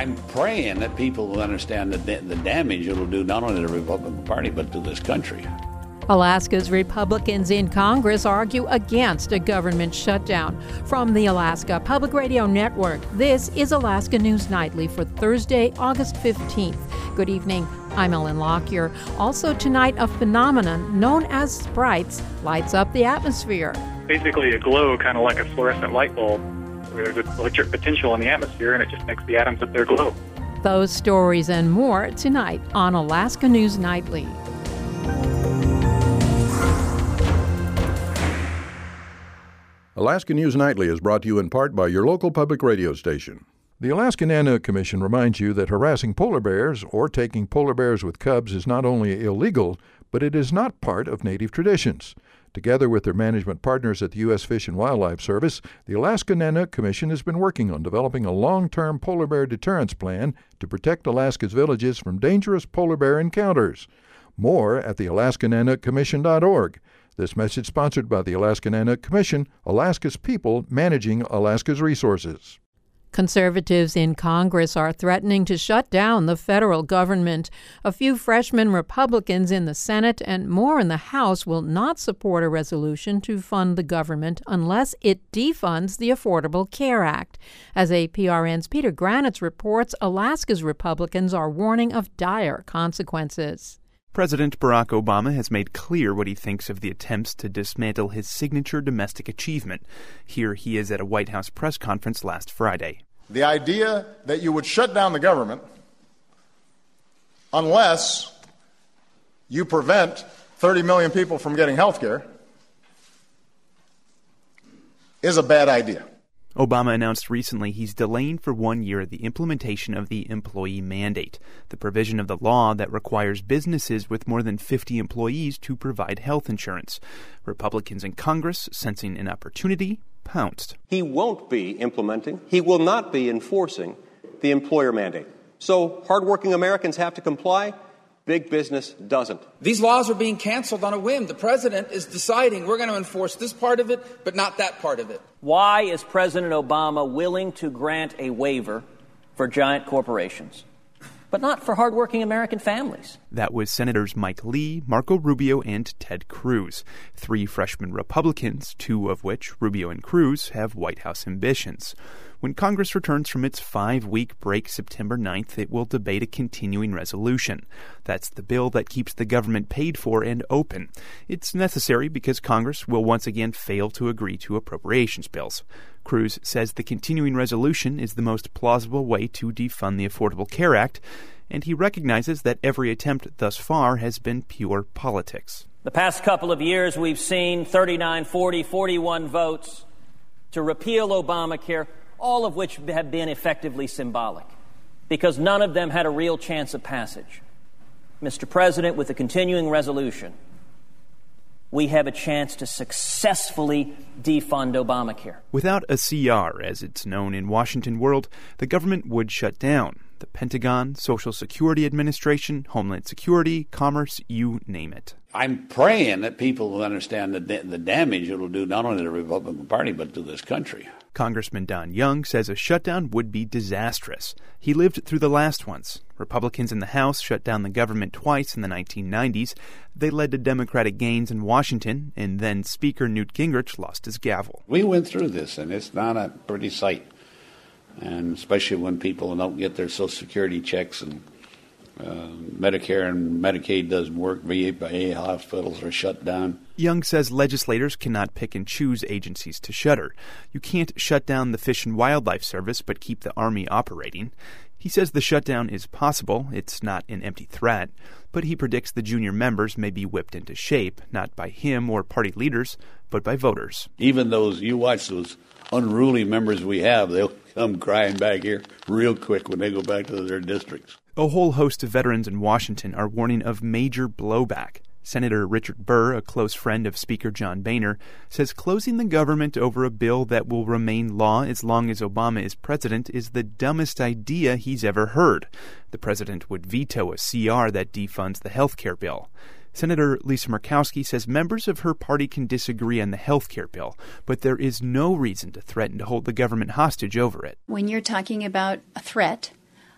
I'm praying that people will understand the damage it will do not only to the Republican Party, but to this country. Alaska's Republicans in Congress argue against a government shutdown. From the Alaska Public Radio Network, this is Alaska News Nightly for Thursday, August 15th. Good evening. I'm Ellen Lockyer. Also tonight, a phenomenon known as sprites lights up the atmosphere. Basically a glow, kind of like a fluorescent light bulb, where there's electric potential in the atmosphere and it just makes the atoms up there glow. Those stories and more tonight on Alaska News Nightly. Alaska News Nightly is brought to you in part by your local public radio station. The Alaska Nanook Commission reminds you that harassing polar bears or taking polar bears with cubs is not only illegal, but it is not part of Native traditions. Together with their management partners at the U.S. Fish and Wildlife Service, the Alaska Nanook Commission has been working on developing a long-term polar bear deterrence plan to protect Alaska's villages from dangerous polar bear encounters. More at the AlaskaNanookCommission.org. This message sponsored by the Alaska Nanook Commission, Alaska's people managing Alaska's resources. Conservatives in Congress are threatening to shut down the federal government. A few freshman Republicans in the Senate and more in the House will not support a resolution to fund the government unless it defunds the Affordable Care Act. As APRN's Peter Granitz reports, Alaska's Republicans are warning of dire consequences. President Barack Obama has made clear what he thinks of the attempts to dismantle his signature domestic achievement. Here he is at a White House press conference last Friday. The idea that you would shut down the government unless you prevent 30 million people from getting health care is a bad idea. Obama announced recently he's delaying for 1 year the implementation of the employee mandate, the provision of the law that requires businesses with more than 50 employees to provide health insurance. Republicans in Congress, sensing an opportunity, pounced. He won't be implementing, he will not be enforcing the employer mandate. So hardworking Americans have to comply. Big business doesn't. These laws are being canceled on a whim. The president is deciding we're going to enforce this part of it, but not that part of it. Why is President Obama willing to grant a waiver for giant corporations, but not for hardworking American families? That was Senators Mike Lee, Marco Rubio, and Ted Cruz, three freshman Republicans, two of which, Rubio and Cruz, have White House ambitions. When Congress returns from its 5-week break September 9th, it will debate a continuing resolution. That's the bill that keeps the government paid for and open. It's necessary because Congress will once again fail to agree to appropriations bills. Cruz says the continuing resolution is the most plausible way to defund the Affordable Care Act, and he recognizes that every attempt thus far has been pure politics. The past couple of years, we've seen 39, 40, 41 votes to repeal Obamacare, all of which have been effectively symbolic, because none of them had a real chance of passage. Mr. President, with the continuing resolution, we have a chance to successfully defund Obamacare. Without a CR, as it's known in Washington world, the government would shut down. The Pentagon, Social Security Administration, Homeland Security, Commerce, you name it. I'm praying that people will understand the damage it will do not only to the Republican Party, but to this country. Congressman Don Young says a shutdown would be disastrous. He lived through the last ones. Republicans in the House shut down the government twice in the 1990s. They led to Democratic gains in Washington, and then Speaker Newt Gingrich lost his gavel. We went through this, and it's not a pretty sight, and especially when people don't get their Social Security checks and Medicare and Medicaid doesn't work, VA hospitals are shut down. Young says legislators cannot pick and choose agencies to shutter. You can't shut down the Fish and Wildlife Service but keep the Army operating. He says the shutdown is possible, it's not an empty threat, but he predicts the junior members may be whipped into shape, not by him or party leaders, but by voters. Even you watch those unruly members we have, they'll come crying back here real quick when they go back to their districts. A whole host of veterans in Washington are warning of major blowback. Senator Richard Burr, a close friend of Speaker John Boehner, says closing the government over a bill that will remain law as long as Obama is president is the dumbest idea he's ever heard. The president would veto a CR that defunds the health care bill. Senator Lisa Murkowski says members of her party can disagree on the health care bill, but there is no reason to threaten to hold the government hostage over it. When you're talking about a threat,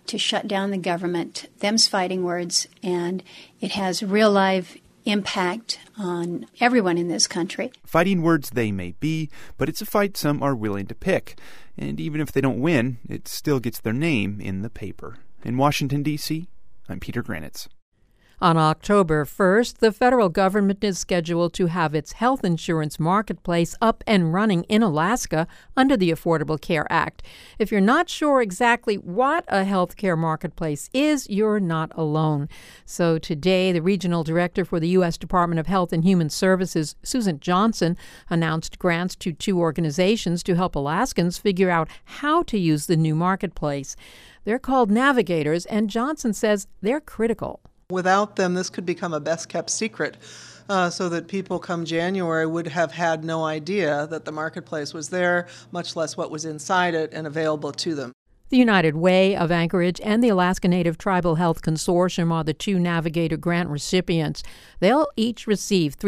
to shut down the government. Them's fighting words, and it has real live impact on everyone in this country. Fighting words they may be, but it's a fight some are willing to pick. And even if they don't win, it still gets their name in the paper. In Washington, D.C., I'm Peter Granitz. On October 1st, the federal government is scheduled to have its health insurance marketplace up and running in Alaska under the Affordable Care Act. If you're not sure exactly what a health care marketplace is, you're not alone. So today, the regional director for the U.S. Department of Health and Human Services, Susan Johnson, announced grants to 2 organizations to help Alaskans figure out how to use the new marketplace. They're called Navigators, and Johnson says they're critical. Without them, this could become a best-kept secret, so that people come January would have had no idea that the marketplace was there, much less what was inside it and available to them. The United Way of Anchorage and the Alaska Native Tribal Health Consortium are the 2 Navigator grant recipients. They'll each receive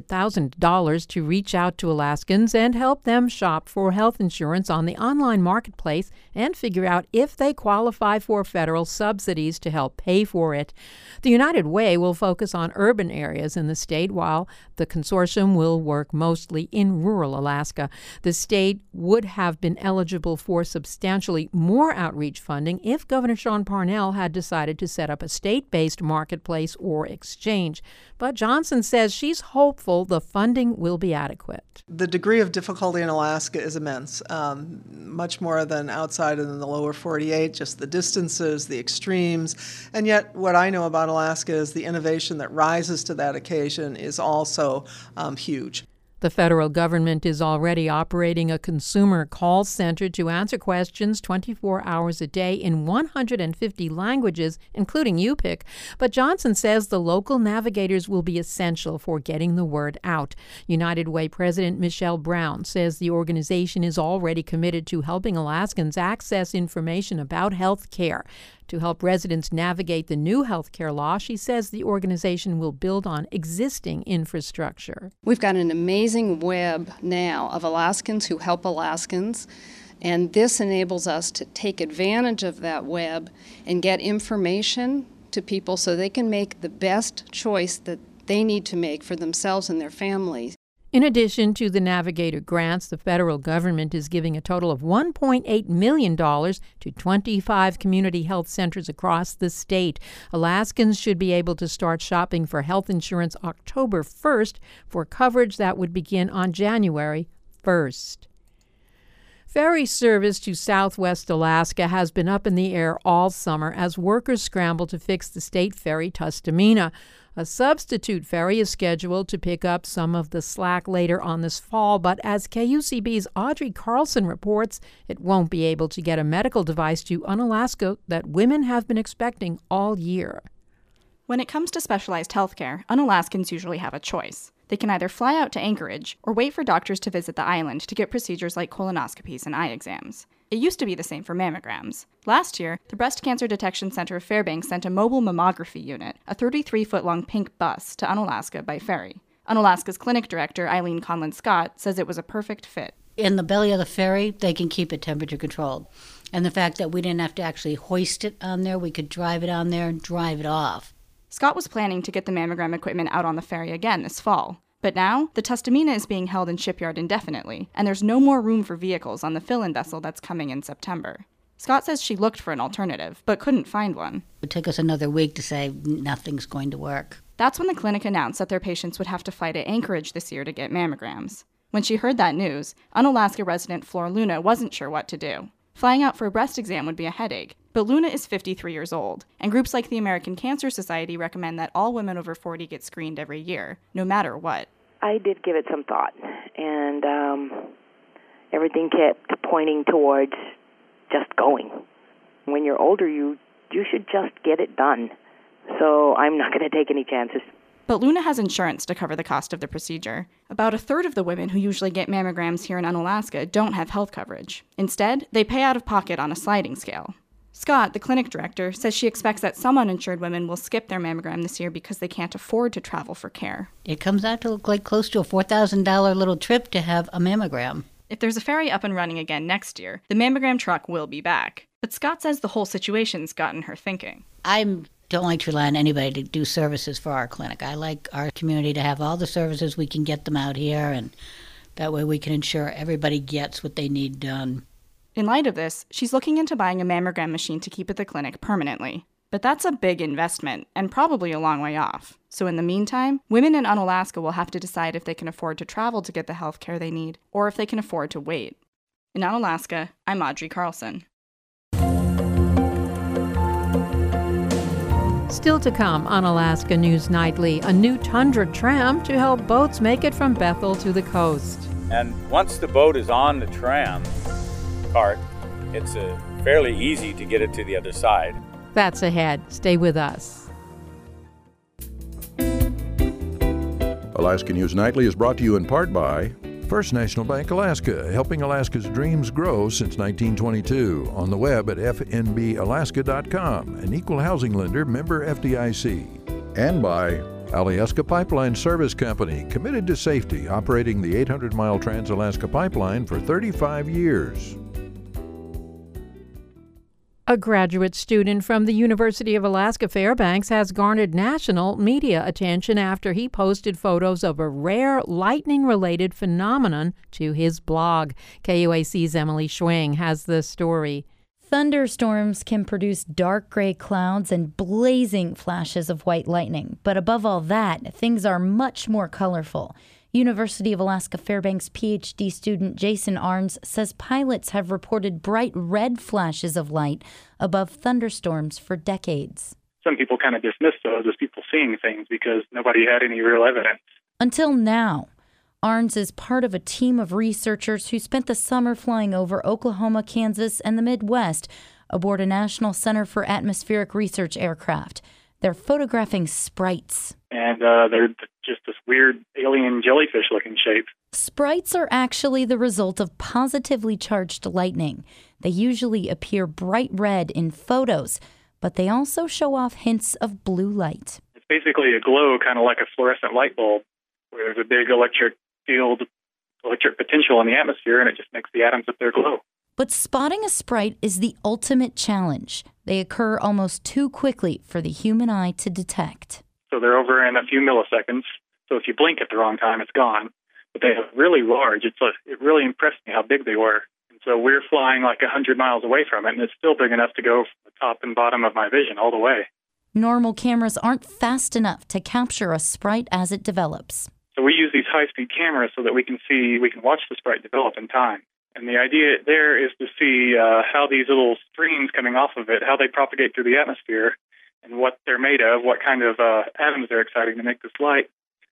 $300,000 to reach out to Alaskans and help them shop for health insurance on the online marketplace and figure out if they qualify for federal subsidies to help pay for it. The United Way will focus on urban areas in the state, while the consortium will work mostly in rural Alaska. The state would have been eligible for substantially more outreach funding if Governor Sean Parnell had decided to set up a state-based marketplace or exchange. But Johnson says she's hopeful the funding will be adequate. The degree of difficulty in Alaska is immense, much more than outside in the lower 48, just the distances, the extremes. And yet what I know about Alaska is the innovation that rises to that occasion is also huge. The federal government is already operating a consumer call center to answer questions 24 hours a day in 150 languages, including Yupik. But Johnson says the local navigators will be essential for getting the word out. United Way President Michelle Brown says the organization is already committed to helping Alaskans access information about health care. To help residents navigate the new health care law, she says the organization will build on existing infrastructure. We've got an amazing web now of Alaskans who help Alaskans, and this enables us to take advantage of that web and get information to people so they can make the best choice that they need to make for themselves and their families. In addition to the Navigator grants, the federal government is giving a total of $1.8 million to 25 community health centers across the state. Alaskans should be able to start shopping for health insurance October 1st for coverage that would begin on January 1st. Ferry service to Southwest Alaska has been up in the air all summer as workers scramble to fix the state ferry Tustumena. A substitute ferry is scheduled to pick up some of the slack later on this fall, but as KUCB's Audrey Carlson reports, it won't be able to get a medical device to Unalaska that women have been expecting all year. When it comes to specialized health care, Unalaskans usually have a choice. They can either fly out to Anchorage or wait for doctors to visit the island to get procedures like colonoscopies and eye exams. It used to be the same for mammograms. Last year, the Breast Cancer Detection Center of Fairbanks sent a mobile mammography unit, a 33-foot-long pink bus, to Unalaska by ferry. Unalaska's clinic director, Eileen Conlon-Scott, says it was a perfect fit. In the belly of the ferry, they can keep it temperature controlled. And the fact that we didn't have to actually hoist it on there, we could drive it on there and drive it off. Scott was planning to get the mammogram equipment out on the ferry again this fall. But now, the Tustumena is being held in shipyard indefinitely, and there's no more room for vehicles on the fill-in vessel that's coming in September. Scott says she looked for an alternative, but couldn't find one. It took us another week to say nothing's going to work. That's when the clinic announced that their patients would have to fly to Anchorage this year to get mammograms. When she heard that news, Unalaska resident Flor Luna wasn't sure what to do. Flying out for a breast exam would be a headache, but Luna is 53 years old, and groups like the American Cancer Society recommend that all women over 40 get screened every year, no matter what. I did give it some thought, and everything kept pointing towards just going. When you're older, you should just get it done. So I'm not going to take any chances. But Luna has insurance to cover the cost of the procedure. About a third of the women who usually get mammograms here in Unalaska don't have health coverage. Instead, they pay out of pocket on a sliding scale. Scott, the clinic director, says she expects that some uninsured women will skip their mammogram this year because they can't afford to travel for care. It comes out to look like close to a $4,000 little trip to have a mammogram. If there's a ferry up and running again next year, the mammogram truck will be back. But Scott says the whole situation's gotten her thinking. I don't like to rely on anybody to do services for our clinic. I like our community to have all the services. We can get them out here, and that way we can ensure everybody gets what they need done. In light of this, she's looking into buying a mammogram machine to keep at the clinic permanently. But that's a big investment, and probably a long way off. So in the meantime, women in Unalaska will have to decide if they can afford to travel to get the health care they need, or if they can afford to wait. In Unalaska, I'm Audrey Carlson. Still to come on Alaska News Nightly, a new Tundra tram to help boats make it from Bethel to the coast. And once the boat is on the tram cart, it's fairly easy to get it to the other side. That's ahead. Stay with us. Alaska News Nightly is brought to you in part by First National Bank Alaska, helping Alaska's dreams grow since 1922. On the web at fnbalaska.com, an equal housing lender, member FDIC. And by Alyeska Pipeline Service Company, committed to safety, operating the 800-mile Trans-Alaska Pipeline for 35 years. A graduate student from the University of Alaska Fairbanks has garnered national media attention after he posted photos of a rare lightning-related phenomenon to his blog. KUAC's Emily Schwing has the story. Thunderstorms can produce dark gray clouds and blazing flashes of white lightning. But above all that, things are much more colorful. University of Alaska Fairbanks PhD student Jason Arns says pilots have reported bright red flashes of light above thunderstorms for decades. Some people kind of dismiss those as people seeing things because nobody had any real evidence. Until now. Arns is part of a team of researchers who spent the summer flying over Oklahoma, Kansas, and the Midwest aboard a National Center for Atmospheric Research aircraft. They're photographing sprites. And they're just this weird alien jellyfish-looking shape. Sprites are actually the result of positively charged lightning. They usually appear bright red in photos, but they also show off hints of blue light. It's basically a glow, kind of like a fluorescent light bulb, where there's a big electric potential in the atmosphere, and it just makes the atoms up there glow. But spotting a sprite is the ultimate challenge. They occur almost too quickly for the human eye to detect. So they're over in a few milliseconds. So if you blink at the wrong time, it's gone. But they are really large. It really impressed me how big they were. And so we're flying like 100 miles away from it, and it's still big enough to go from the top and bottom of my vision all the way. Normal cameras aren't fast enough to capture a sprite as it develops. So we use these high-speed cameras so that we can watch the sprite develop in time. And the idea there is to see how these little streams coming off of it, how they propagate through the atmosphere, and what they're made of, what kind of atoms they're exciting to make this light.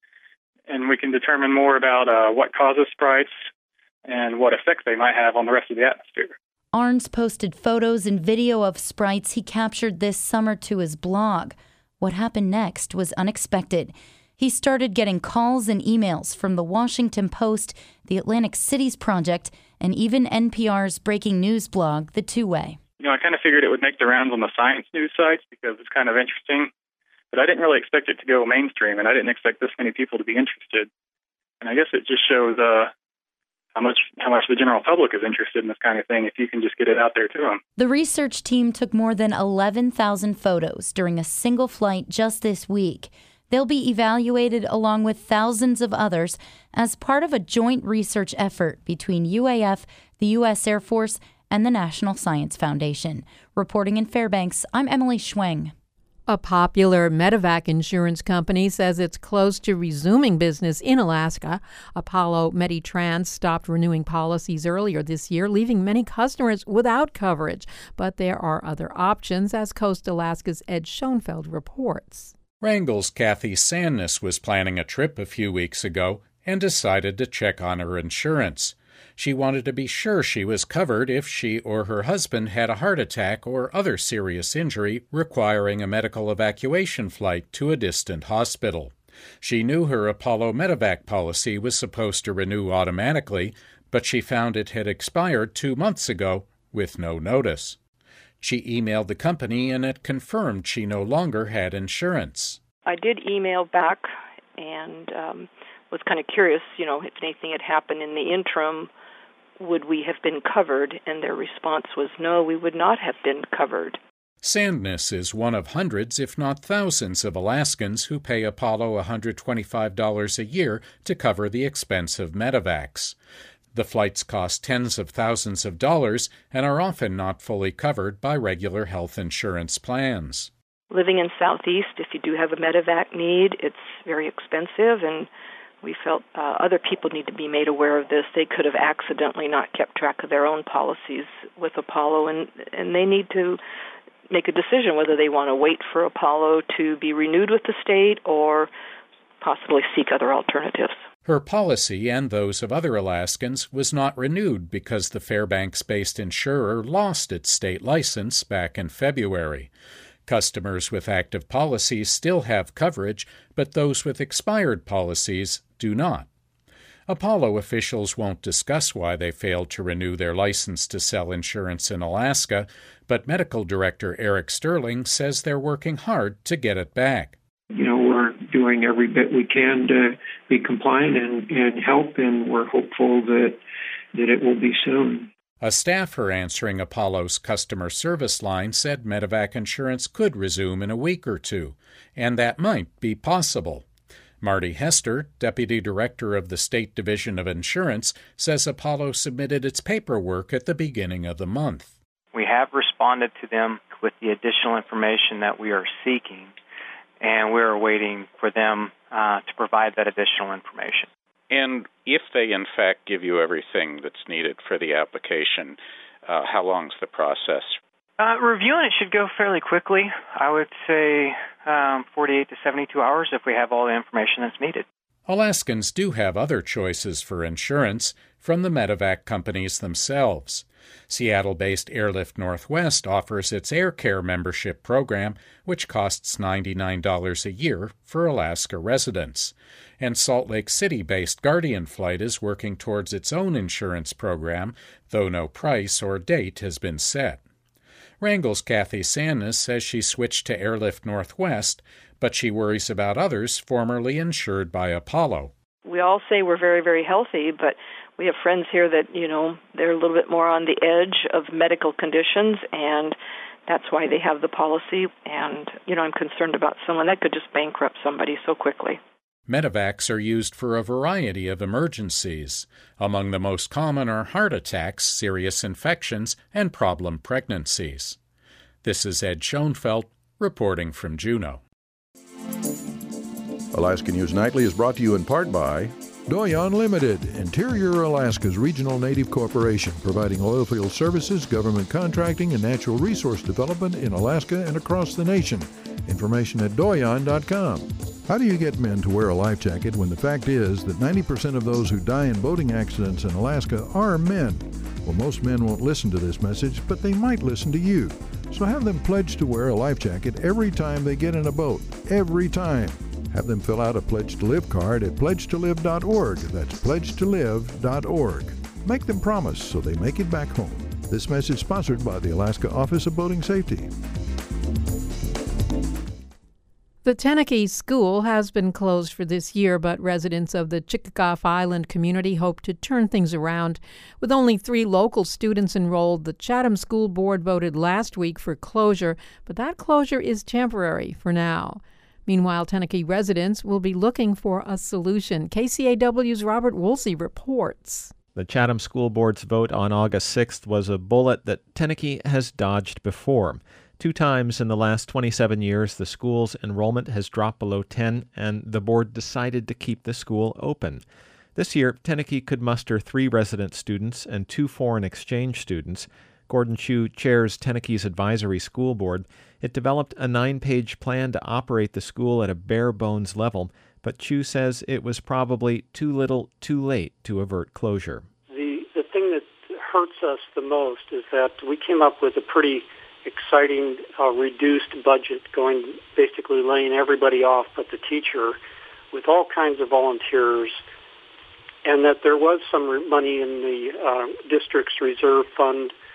And we can determine more about what causes sprites and what effects they might have on the rest of the atmosphere. Arns posted photos and video of sprites he captured this summer to his blog. What happened next was unexpected. He started getting calls and emails from the Washington Post, the Atlantic Cities Project, and even NPR's breaking news blog, The Two-Way. I kind of figured it would make the rounds on the science news sites because it's kind of interesting, but I didn't really expect it to go mainstream, and I didn't expect this many people to be interested. And I guess it just shows how much the general public is interested in this kind of thing if you can just get it out there to them. The research team took more than 11,000 photos during a single flight just this week. They'll be evaluated along with thousands of others as part of a joint research effort between UAF, the U.S. Air Force, and the National Science Foundation. Reporting in Fairbanks, I'm Emily Schwing. A popular medevac insurance company says it's close to resuming business in Alaska. Apollo Meditrans stopped renewing policies earlier this year, leaving many customers without coverage. But there are other options, as Coast Alaska's Ed Schoenfeld reports. Wrangell's Kathy Sandness was planning a trip a few weeks ago and decided to check on her insurance. She wanted to be sure she was covered if she or her husband had a heart attack or other serious injury requiring a medical evacuation flight to a distant hospital. She knew her Apollo Medevac policy was supposed to renew automatically, but she found it had expired 2 months ago with no notice. She emailed the company and it confirmed she no longer had insurance. I did email back and was kind of curious, if anything had happened in the interim, would we have been covered? And their response was, no, we would not have been covered. Sandness is one of hundreds, if not thousands, of Alaskans who pay Apollo $125 a year to cover the expense of medevacs. The flights cost tens of thousands of dollars and are often not fully covered by regular health insurance plans. Living in Southeast, if you do have a medevac need, it's very expensive, and we felt other people need to be made aware of this. They could have accidentally not kept track of their own policies with Apollo, and they need to make a decision whether they want to wait for Apollo to be renewed with the state or possibly seek other alternatives. Her policy and those of other Alaskans was not renewed because the Fairbanks-based insurer lost its state license back in February. Customers with active policies still have coverage, but those with expired policies do not. Apollo officials won't discuss why they failed to renew their license to sell insurance in Alaska, but Medical Director Eric Sterling says they're working hard to get it back. We're doing every bit we can to be compliant and help, and we're hopeful that it will be soon. A staffer answering Apollo's customer service line said medevac insurance could resume in a week or two, and that might be possible. Marty Hester, Deputy Director of the State Division of Insurance, says Apollo submitted its paperwork at the beginning of the month. We have responded to them with the additional information that we are seeking, and we're waiting for them to provide that additional information. And if they, in fact, give you everything that's needed for the application, how long's the process? Reviewing it should go fairly quickly. I would say 48 to 72 hours if we have all the information that's needed. Alaskans do have other choices for insurance from the medevac companies themselves. Seattle-based Airlift Northwest offers its Air Care membership program, which costs $99 a year for Alaska residents. And Salt Lake City-based Guardian Flight is working towards its own insurance program, though no price or date has been set. Wrangell's Kathy Sandness says she switched to Airlift Northwest, but she worries about others formerly insured by Apollo. We all say we're very, very healthy, but we have friends here that, they're a little bit more on the edge of medical conditions, and that's why they have the policy. And, I'm concerned about someone that could just bankrupt somebody so quickly. Medevacs are used for a variety of emergencies. Among the most common are heart attacks, serious infections, and problem pregnancies. This is Ed Schoenfeld reporting from Juneau. Alaska News Nightly is brought to you in part by Doyon Limited, Interior Alaska's regional native corporation, providing oilfield services, government contracting, and natural resource development in Alaska and across the nation. Information at doyon.com. How do you get men to wear a life jacket when the fact is that 90% of those who die in boating accidents in Alaska are men? Well, most men won't listen to this message, but they might listen to you. So have them pledge to wear a life jacket every time they get in a boat. Every time. Have them fill out a Pledge to Live card at pledgetolive.org. That's pledgetolive.org. Make them promise so they make it back home. This message sponsored by the Alaska Office of Boating Safety. The Tenakee School has been closed for this year, but residents of the Chichagof Island community hope to turn things around. With only 3 local students enrolled, the Chatham School Board voted last week for closure, but that closure is temporary for now. Meanwhile, Tenakee residents will be looking for a solution. KCAW's Robert Woolsey reports. The Chatham School Board's vote on August 6th was a bullet that Tenakee has dodged before. 2 times in the last 27 years, the school's enrollment has dropped below 10, and the board decided to keep the school open. This year, Tenakee could muster 3 resident students and 2 foreign exchange students. Gordon Chu chairs Tenakee's advisory school board. It developed a 9-page plan to operate the school at a bare-bones level, but Chu says it was probably too little, too late to avert closure. The thing that hurts us the most is that we came up with a pretty exciting reduced budget, basically laying everybody off but the teacher, with all kinds of volunteers, and that there was some money in the district's reserve fund,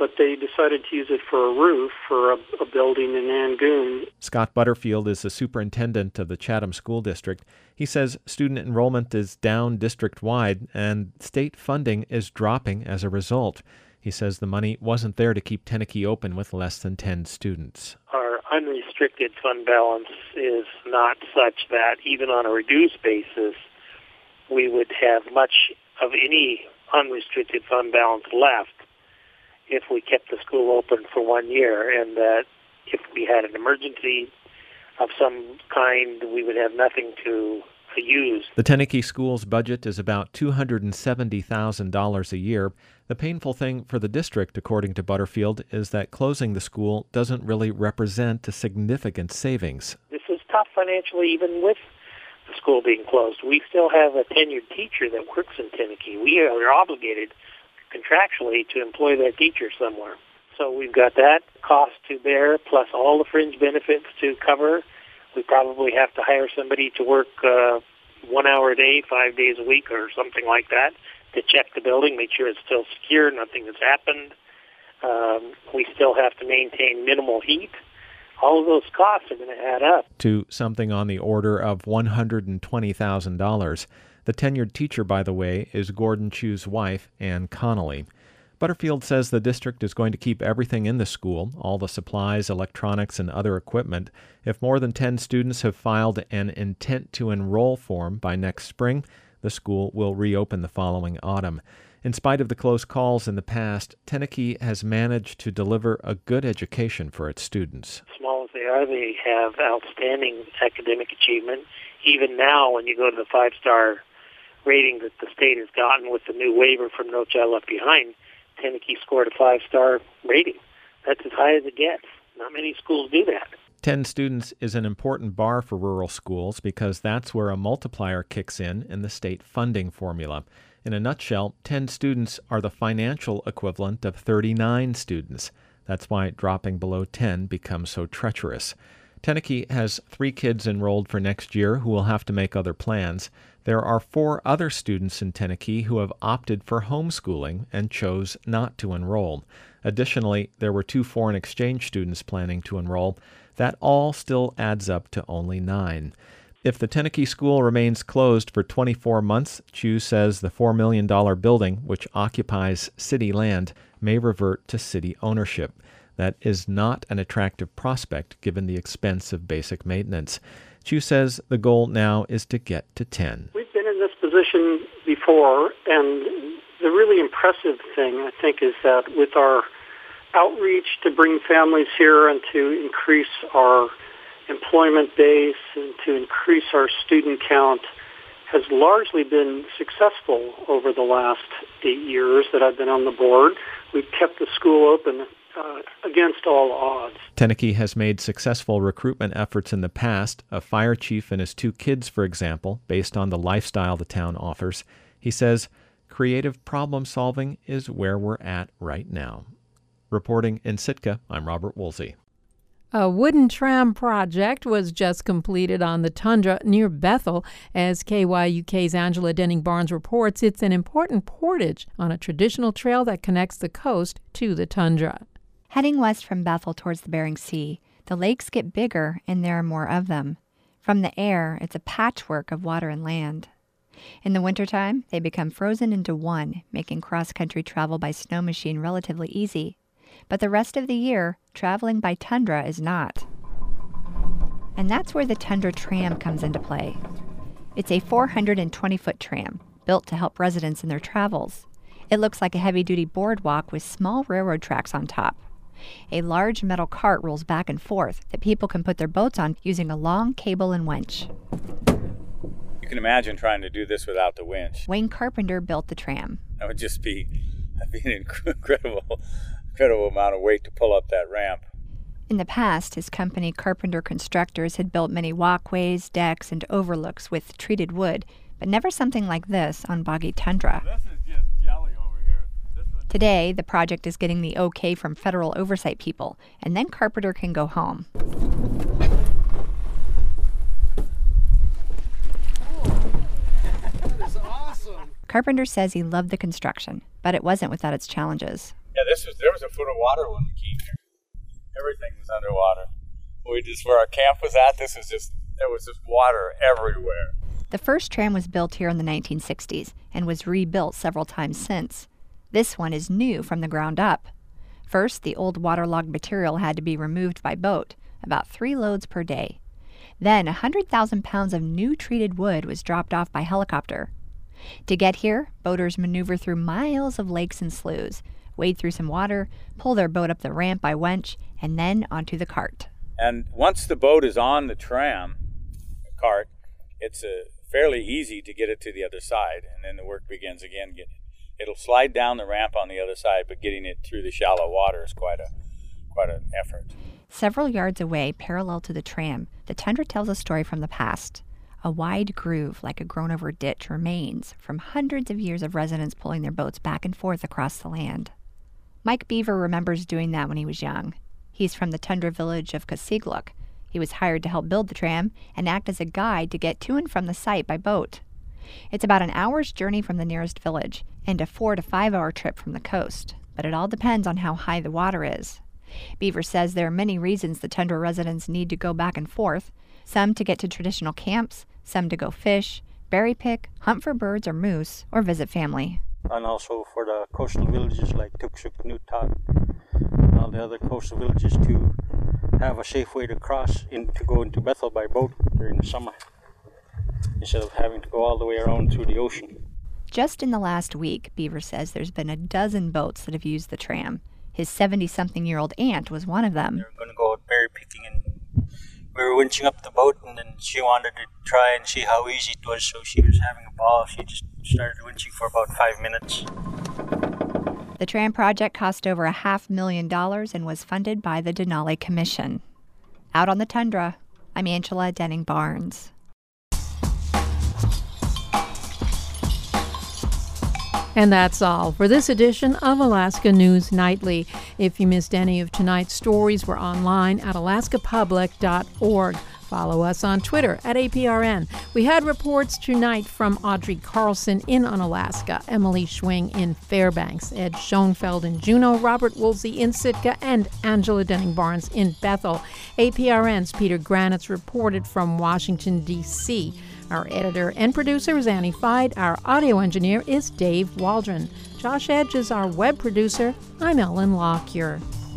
but they decided to use it for a roof for a building in Angoon. Scott Butterfield is the superintendent of the Chatham School District. He says student enrollment is down district-wide and state funding is dropping as a result. He says the money wasn't there to keep Teneke open with less than 10 students. Our unrestricted fund balance is not such that even on a reduced basis, we would have much of any unrestricted fund balance left if we kept the school open for 1 year, and that if we had an emergency of some kind, we would have nothing to use. The Teneke School's budget is about $270,000 a year. The painful thing for the district, according to Butterfield, is that closing the school doesn't really represent a significant savings. This is tough financially, even with the school being closed. We still have a tenured teacher that works in Teneke. We are obligated contractually to employ that teacher somewhere. So we've got that cost to bear, plus all the fringe benefits to cover. We probably have to hire somebody to work 1 hour a day, 5 days a week or something like that to check the building, make sure it's still secure, nothing has happened. We still have to maintain minimal heat. All of those costs are going to add up to something on the order of $120,000. The tenured teacher, by the way, is Gordon Chu's wife, Ann Connolly. Butterfield says the district is going to keep everything in the school, all the supplies, electronics, and other equipment. If more than 10 students have filed an intent to enroll form by next spring, the school will reopen the following autumn. In spite of the close calls in the past, Teneke has managed to deliver a good education for its students. Small as they are, they have outstanding academic achievement. Even now, when you go to the 5-star rating that the state has gotten with the new waiver from No Child Left Behind, Teneke scored a 5-star rating. That's as high as it gets. Not many schools do that. 10 students is an important bar for rural schools because that's where a multiplier kicks in the state funding formula. In a nutshell, 10 students are the financial equivalent of 39 students. That's why dropping below 10 becomes so treacherous. Teneke has 3 kids enrolled for next year who will have to make other plans. There are 4 other students in Teneke who have opted for homeschooling and chose not to enroll. Additionally, there were 2 foreign exchange students planning to enroll. That all still adds up to only 9. If the Teneke School remains closed for 24 months, Chu says the $4 million building, which occupies city land, may revert to city ownership. That is not an attractive prospect given the expense of basic maintenance. Chu says the goal now is to get to 10. We've been in this position before, and the really impressive thing, I think, is that with our outreach to bring families here and to increase our employment base and to increase our student count has largely been successful over the last 8 years that I've been on the board. We've kept the school open against all odds. Teneke has made successful recruitment efforts in the past, a fire chief and his 2 kids, for example, based on the lifestyle the town offers. He says, creative problem solving is where we're at right now. Reporting in Sitka, I'm Robert Woolsey. A wooden tram project was just completed on the tundra near Bethel. As KYUK's Angela Denning-Barnes reports, it's an important portage on a traditional trail that connects the coast to the tundra. Heading west from Bethel towards the Bering Sea, the lakes get bigger and there are more of them. From the air, it's a patchwork of water and land. In the wintertime, they become frozen into one, making cross-country travel by snow machine relatively easy. But the rest of the year, traveling by tundra is not. And that's where the Tundra Tram comes into play. It's a 420-foot tram, built to help residents in their travels. It looks like a heavy-duty boardwalk with small railroad tracks on top. A large metal cart rolls back and forth that people can put their boats on using a long cable and winch. You can imagine trying to do this without the winch. Wayne Carpenter built the tram. That would just be an incredible amount of weight to pull up that ramp. In the past, his company, Carpenter Constructors, had built many walkways, decks, and overlooks with treated wood, but never something like this on boggy tundra. This is just jelly over here. Today, the project is getting the okay from federal oversight people, and then Carpenter can go home. That is awesome. Carpenter says he loved the construction, but it wasn't without its challenges. Yeah, there was a foot of water when we came here. Everything was underwater. Where our camp was at, there was just water everywhere. The first tram was built here in the 1960s and was rebuilt several times since. This one is new from the ground up. First, the old waterlogged material had to be removed by boat, about 3 loads per day. Then 100,000 pounds of new treated wood was dropped off by helicopter. To get here, boaters maneuver through miles of lakes and sloughs, wade through some water, pull their boat up the ramp by winch, and then onto the cart. And once the boat is on the cart, it's fairly easy to get it to the other side, and then the work begins again. It'll slide down the ramp on the other side, but getting it through the shallow water is quite an effort. Several yards away, parallel to the tram, the tundra tells a story from the past. A wide groove, like a grown-over ditch, remains from hundreds of years of residents pulling their boats back and forth across the land. Mike Beaver remembers doing that when he was young. He's from the tundra village of Kasigluk. He was hired to help build the tram and act as a guide to get to and from the site by boat. It's about an hour's journey from the nearest village and a 4 to 5 hour trip from the coast, but it all depends on how high the water is. Beaver says there are many reasons the tundra residents need to go back and forth, some to get to traditional camps, some to go fish, berry pick, hunt for birds or moose, or visit family. And also for the coastal villages like Tuksuk, Nutak, all the other coastal villages to have a safe way to cross to go into Bethel by boat during the summer, instead of having to go all the way around through the ocean. Just in the last week, Beaver says there's been a dozen boats that have used the tram. His 70-something-year-old aunt was one of them. We were going to go out berry picking, and we were winching up the boat, and then she wanted to try and see how easy it was, so she was having a ball. She just started winching for about 5 minutes. The tram project cost over $500,000 and was funded by the Denali Commission. Out on the tundra, I'm Angela Denning Barnes. And that's all for this edition of Alaska News Nightly. If you missed any of tonight's stories, we're online at alaskapublic.org. Follow us on Twitter at APRN. We had reports tonight from Audrey Carlson in Unalaska, Emily Schwing in Fairbanks, Ed Schoenfeld in Juneau, Robert Woolsey in Sitka, and Angela Denning Barnes in Bethel. APRN's Peter Granitz reported from Washington, D.C. Our editor and producer is Annie Fide. Our audio engineer is Dave Waldron. Josh Edge is our web producer. I'm Ellen Lockyer.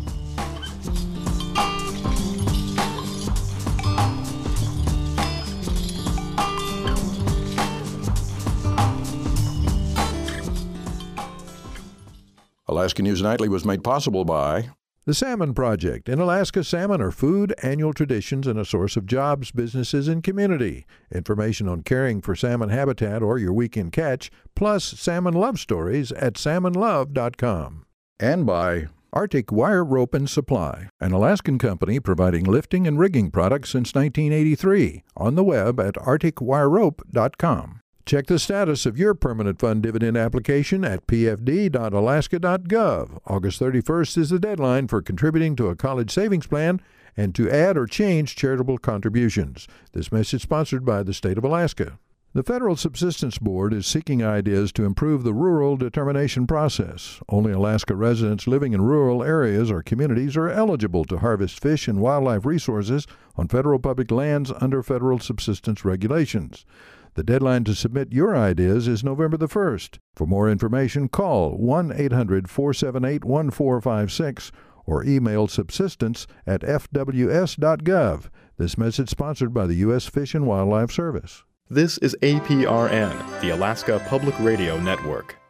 Alaska News Nightly was made possible by the Salmon Project. In Alaska, salmon are food, annual traditions, and a source of jobs, businesses, and community. Information on caring for salmon habitat or your weekend catch, plus salmon love stories at salmonlove.com. And by Arctic Wire Rope and Supply, an Alaskan company providing lifting and rigging products since 1983. On the web at arcticwirerope.com. Check the status of your permanent fund dividend application at pfd.alaska.gov. August 31st is the deadline for contributing to a college savings plan and to add or change charitable contributions. This message sponsored by the state of Alaska. The Federal Subsistence Board is seeking ideas to improve the rural determination process. Only Alaska residents living in rural areas or communities are eligible to harvest fish and wildlife resources on federal public lands under federal subsistence regulations. The deadline to submit your ideas is November the 1st. For more information, call 1-800-478-1456 or email subsistence@fws.gov. This message sponsored by the U.S. Fish and Wildlife Service. This is APRN, the Alaska Public Radio Network.